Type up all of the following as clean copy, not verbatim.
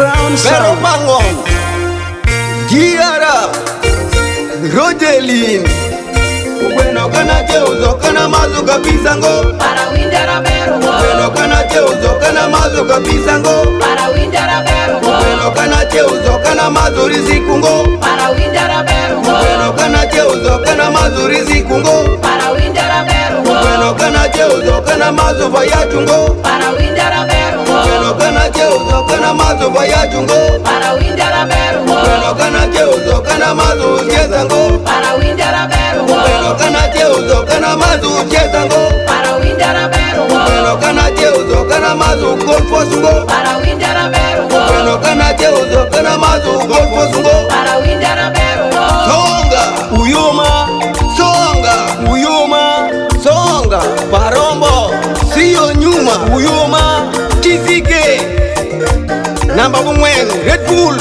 Crown Pero Sound. Bangon, Giara, Rodelin. Bueno kana cheuzo kana mazu kabisa ngo. Para windera beru ngo. Bueno kana cheuzo kana mazu kabisa ngo. Para windera beru ngo. Bueno kana cheuzo kana mazu riziki ngo. Para windera beru ngo. Bueno kana cheuzo kana mazu riziki ngo. Para windera beru ngo. Bueno kana cheuzo kana mazu vayatu ngo. Para windera beru ngo. Bueno kana cheuzo kana mazu vayatu ngo. Para windera beru ngo. Bueno kana cheuzo kana mazu cheza ngo. Para windera beru ngo. Bueno kana cheuzo kana mazu cheza ngo. Para windera beru ngo. Bueno kana cheuzo kana mazu golfos ngo. Para windera beru ngo. Bueno kana cheuzo kana mazu golfos ngo. Para windera beru ngo. Songa uyuma, songa uyuma, songa parombo sio nyuma uyuma kizike namba kumwen Red Bull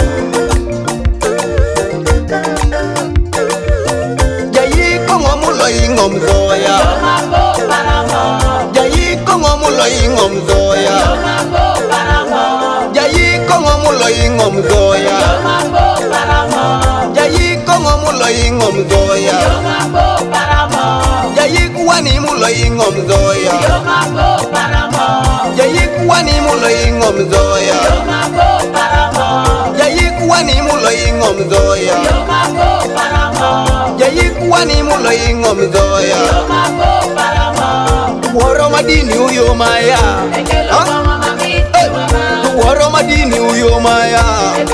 jayi kongo mulo ingom zoya Mambo paramo. jayi kongo mulo ingom zoya Mambo paramo. jayi kongo mulo ingom zoya Mambo paramo. jayi kongo mulo ingom zoya Mambo paramo. jayi kuwani mulo ingom zoya Mambo paramo. jayi kuwani mulo ingom zoya Mambo paramo. jayi kuwani mulo ingom zoya Mambo paramo. jayi kuwani mulo ingom zoya Mambo paramo. woro madini uyo maya Ekelo Ah? mama mami mama. woro madini uyo maya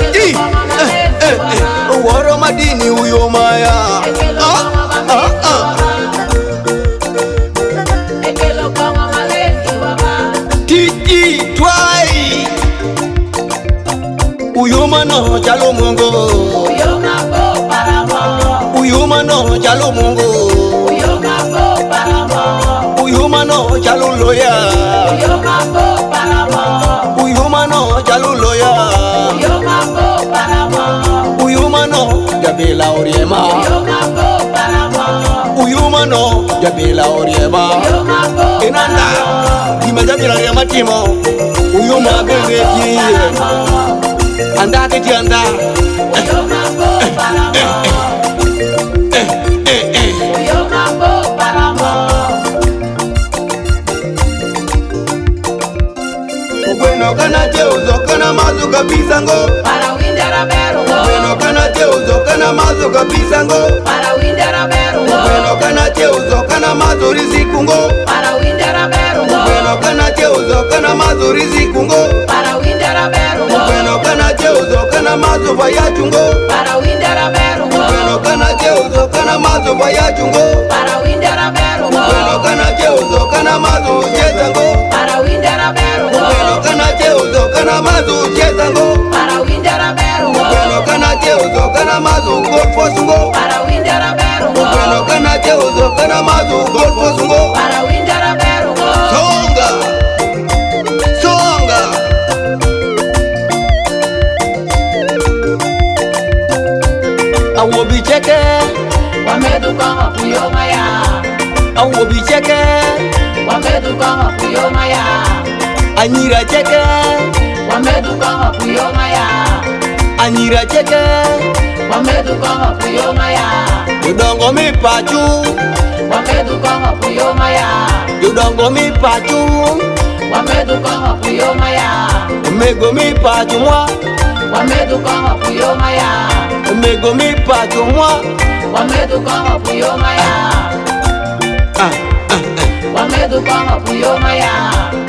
woro madini uyo maya Ekelo mama mami Ekelo mama mama. titi twai uyo mano chalo mungo Uyo mambo paramo. uyo mano chalo mungo Uyo mambo paramo. uyo mano chalo loya Uyo mambo paramo. uyo mano chalo loya Uyo mambo paramo. uyo mano jabela oriema Uyo mambo paramo. uyo mano jabela oriema Uyo mambo enanda dima jabela oriema timo uyo mabenge tie anda ke tianda Uyo mambo paramo. Uyo mambo paramo. bueno kana cheuzo kana mazu kabisa ngo Para windera beru ngo. bueno kana cheuzo kana mazu kabisa ngo Para windera beru ngo. bueno kana cheuzo kana mazu riziki ngo Para windera beru ngo. bueno kana cheuzo kana mazu riziki ngo Para windera beru ngo. bueno kana cheuzo kana mazu vayatu ngo Para windera beru ngo. bueno kana cheuzo kana mazu vayatu ngo Para windera beru ngo. bueno kana cheuzo kana mazu cheza ngo Para windera beru ngo. bueno kana cheuzo kana mazu cheza ngo Para windera beru ngo. bueno kana cheuzo kana mazu golfos ngo Para windera beru ngo. bueno kana cheuzo kana mazu golfos ngo Para windera beru ngo. songa songa awobi cheke Wameduka mapuyo maya. awobi cheke Wameduka mapuyo maya. anyira cheke Wameduka mapuyo maya. anyira cheke Wameduka mapuyo maya. jodongo mi pachu Wameduka mapuyo maya. jodongo mi pachu Wameduka mapuyo maya. mego mi pachu mwa Wameduka mapuyo maya. mego mi pachu mwa Wameduka mapuyo maya. ah Wameduka mapuyo maya.